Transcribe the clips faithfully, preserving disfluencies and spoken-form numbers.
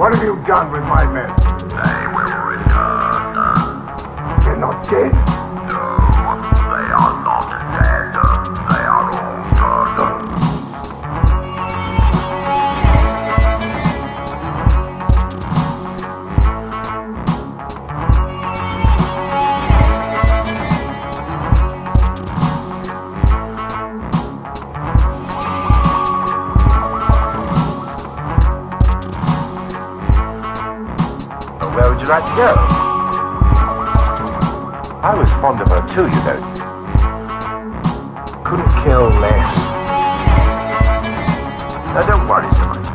What have you done with my men? They will return. They're not dead? No, they are not dead. They are all turned. Where would you like to go? I was fond of her too, you know. Couldn't kill less. Now don't worry so much.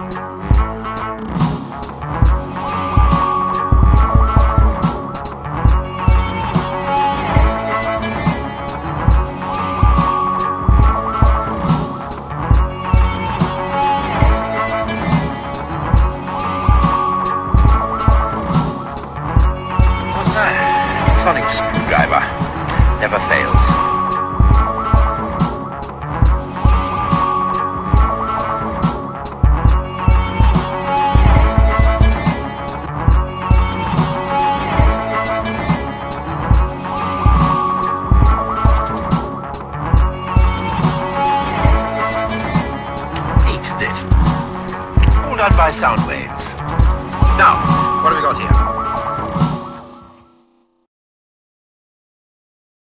Sonic screwdriver. Never fails. Hated it. All done by sound waves. Now, what have we got here?